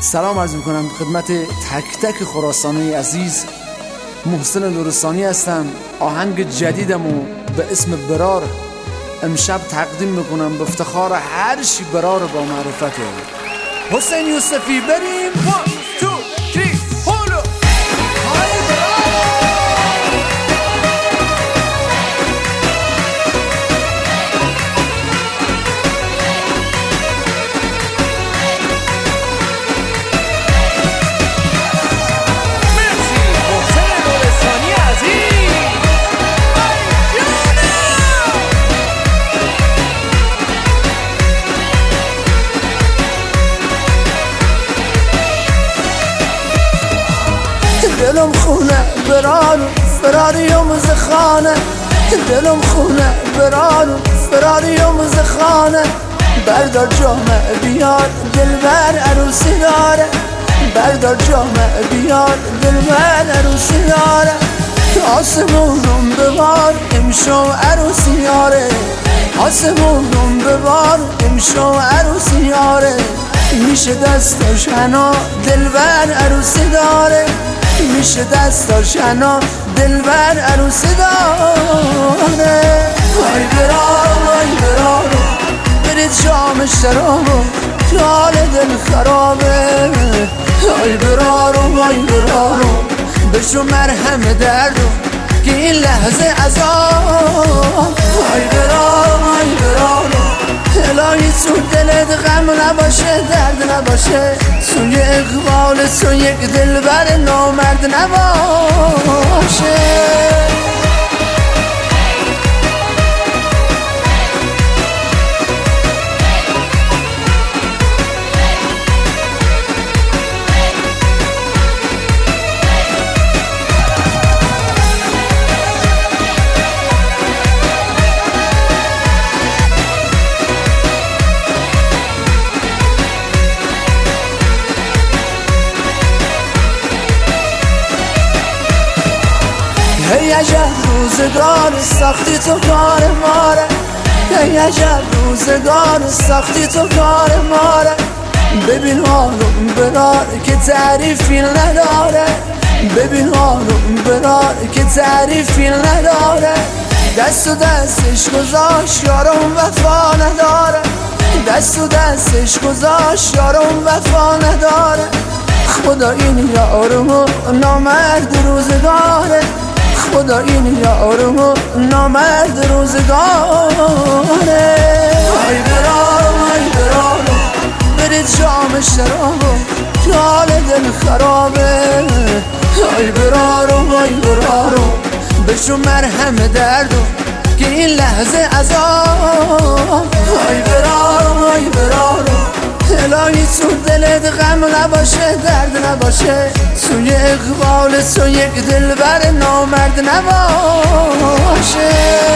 سلام عرض میکنم خدمت تک تک خراسانی عزیز. محسن نورستانی هستم. آهنگ جدیدمو به اسم برار امشب تقدیم میکنم به افتخار هر چی برار با معرفته. حسین یوسفی بریم 1 2 3 هولو دلم خونه فراری و مزخانه، دلم خونه فراری و مزخانه. بردار جامه بیار دلبر عروسی داره، بردار جامه بیار دلبر عروسی داره. آسمونم ببار امشو عروسی یاره، آسمونم ببار امشو عروسی یاره. میشه دستاش حنا دلبر عروسی داره، میشه دستاش حنا دلبر عروسی داره. وای برارو برید شام شرابو که حال دل خرابه. وای برارو بشو مرهم دردو که این لحظه عذاب. وای برارو الهی تو دلت غم نباشه، درد نباشه، سوی اقبال تو یک دلبر نامرد نباشه. ای عجب روزگار سختی تو کار ماره، ای عجب روزگار سختی تو کار ماره. ببین حالم برار که تعریفی نداره، ببین حالم برار که تعریفی نداره. دست و دستش گذاشت یارم وفا نداره، دست و دستش گذاشت یارم وفا نداره. خدا این یارمو نامرد روزگاره، خدا این یارمو نامرد روزگاره. وای برارو برید شام شرابو که حال دل خرابه. وای برارو بشو مرهم دردو که این لحظه عذاب. وای برارو الهی تو دلت غم نباشه، درد نباشه، سوی اقبال تو یک دلبر نامرد نباشه.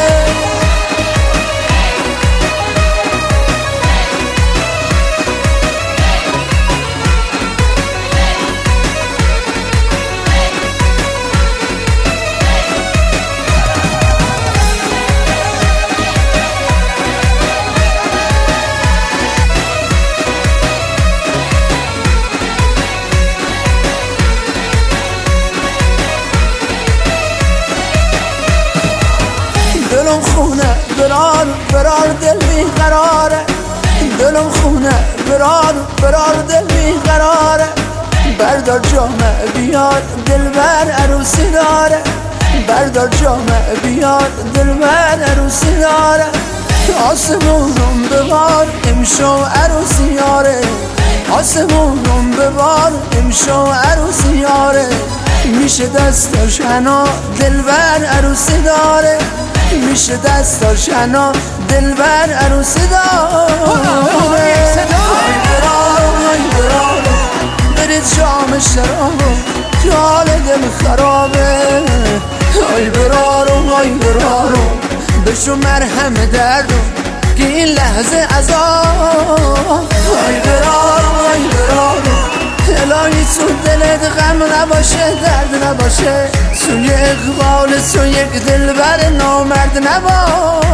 دلم خونه برار دل بیقراره، دلم خونه برار دل بیقراره. بردار جامه بیار دلبر عروسی داره، بردار جامه بیار دلبر عروسی داره. آسمونم ببار امشو عروسی یاره، آسمونم ببار امشو عروسی یاره. میشه دستاش حنا دلبر عروسی داره، میشه دستاش حنا دلبر عروسی داره. وای برارو برید شام شرابو که حال دل خرابه. وای برارو بشو مرهم دردو که این لحظه عذاب. وای برارو الهی تو دلت غم نباشه، درد نباشه، سوی اقبال تو یک دلبر نامرد نباشه.